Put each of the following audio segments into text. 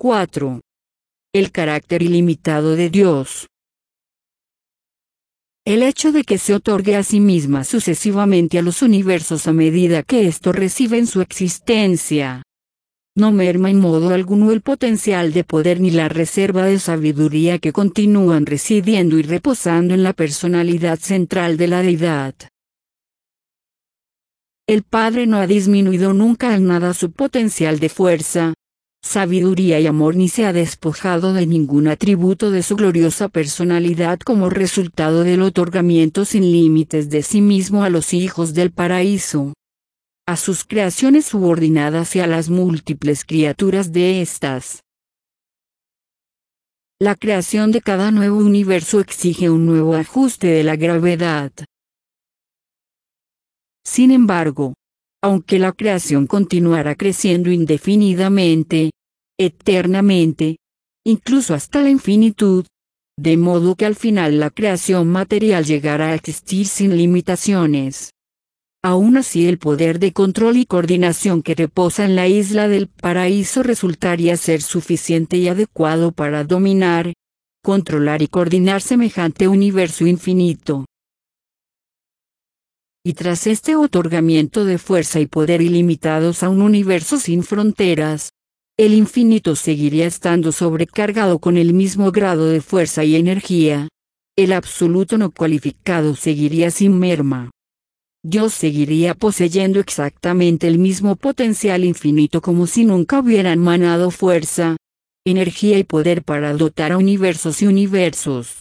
4. El carácter ilimitado de Dios. El hecho de que se otorgue a sí misma sucesivamente a los universos a medida que estos reciben su existencia, no merma en modo alguno el potencial de poder ni la reserva de sabiduría que continúan residiendo y reposando en la personalidad central de la deidad. El Padre no ha disminuido nunca en nada su potencial de fuerza, sabiduría y amor, ni se ha despojado de ningún atributo de su gloriosa personalidad como resultado del otorgamiento sin límites de sí mismo a los hijos del paraíso, a sus creaciones subordinadas y a las múltiples criaturas de éstas. La creación de cada nuevo universo exige un nuevo ajuste de la gravedad. Sin embargo, aunque la creación continuará creciendo indefinidamente, eternamente, incluso hasta la infinitud, de modo que al final la creación material llegará a existir sin limitaciones. Aún así, el poder de control y coordinación que reposa en la isla del paraíso resultaría ser suficiente y adecuado para dominar, controlar y coordinar semejante universo infinito. Y tras este otorgamiento de fuerza y poder ilimitados a un universo sin fronteras, el infinito seguiría estando sobrecargado con el mismo grado de fuerza y energía. El absoluto no cualificado seguiría sin merma. Dios seguiría poseyendo exactamente el mismo potencial infinito como si nunca hubiera emanado fuerza, energía y poder para dotar a universos y universos.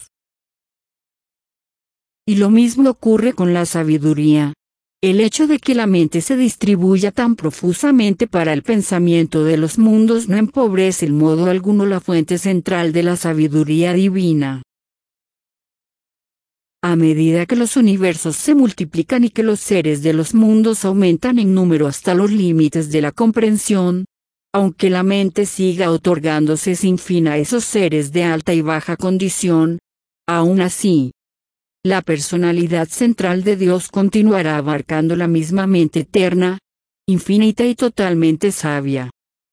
Y lo mismo ocurre con la sabiduría. El hecho de que la mente se distribuya tan profusamente para el pensamiento de los mundos no empobrece en modo alguno la fuente central de la sabiduría divina. A medida que los universos se multiplican y que los seres de los mundos aumentan en número hasta los límites de la comprensión, aunque la mente siga otorgándose sin fin a esos seres de alta y baja condición, aún así, la personalidad central de Dios continuará abarcando la misma mente eterna, infinita y totalmente sabia.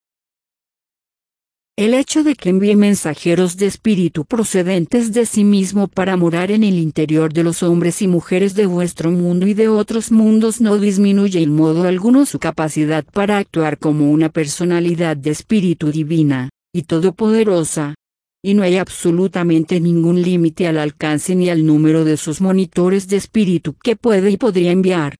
El hecho de que envíe mensajeros de espíritu procedentes de sí mismo para morar en el interior de los hombres y mujeres de vuestro mundo y de otros mundos no disminuye en modo alguno su capacidad para actuar como una personalidad de espíritu divina y todopoderosa. Y no hay absolutamente ningún límite al alcance ni al número de sus monitores de espíritu que puede y podría enviar.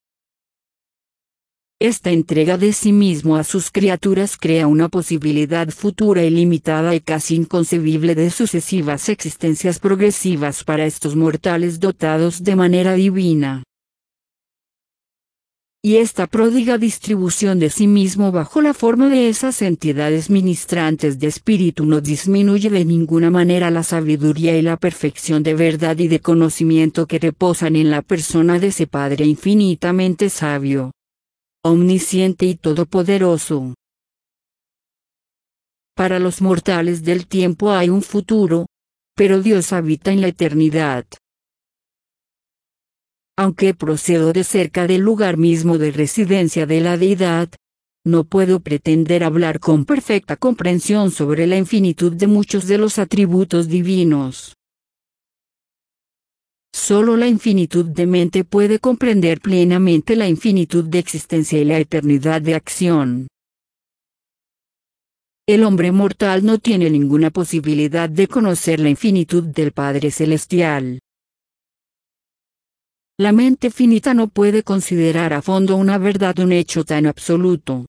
Esta entrega de sí mismo a sus criaturas crea una posibilidad futura ilimitada y casi inconcebible de sucesivas existencias progresivas para estos mortales dotados de manera divina. Y esta pródiga distribución de sí mismo bajo la forma de esas entidades ministrantes de espíritu no disminuye de ninguna manera la sabiduría y la perfección de verdad y de conocimiento que reposan en la persona de ese Padre infinitamente sabio, omnisciente y todopoderoso. Para los mortales del tiempo hay un futuro, pero Dios habita en la eternidad. Aunque procedo de cerca del lugar mismo de residencia de la deidad, no puedo pretender hablar con perfecta comprensión sobre la infinitud de muchos de los atributos divinos. Solo la infinitud de mente puede comprender plenamente la infinitud de existencia y la eternidad de acción. El hombre mortal no tiene ninguna posibilidad de conocer la infinitud del Padre Celestial. La mente finita no puede considerar a fondo una verdad, un hecho tan absoluto.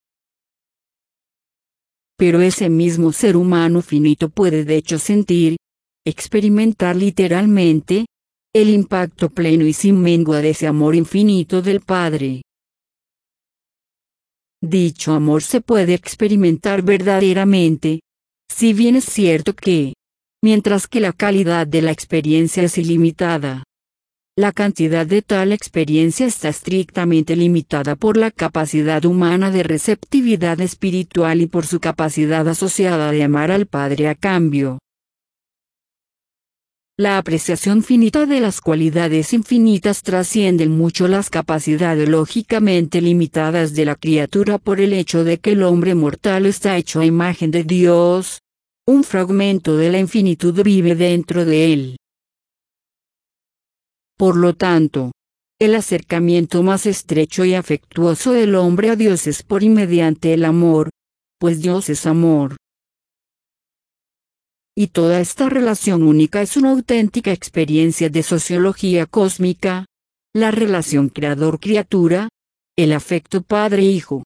Pero ese mismo ser humano finito puede de hecho sentir, experimentar literalmente, el impacto pleno y sin mengua de ese amor infinito del Padre. Dicho amor se puede experimentar verdaderamente, si bien es cierto que, mientras que la calidad de la experiencia es ilimitada, la cantidad de tal experiencia está estrictamente limitada por la capacidad humana de receptividad espiritual y por su capacidad asociada de amar al Padre a cambio. La apreciación finita de las cualidades infinitas trascienden mucho las capacidades lógicamente limitadas de la criatura por el hecho de que el hombre mortal está hecho a imagen de Dios. Un fragmento de la infinitud vive dentro de él. Por lo tanto, el acercamiento más estrecho y afectuoso del hombre a Dios es por y mediante el amor, pues Dios es amor. Y toda esta relación única es una auténtica experiencia de sociología cósmica, la relación creador-criatura, el afecto padre-hijo.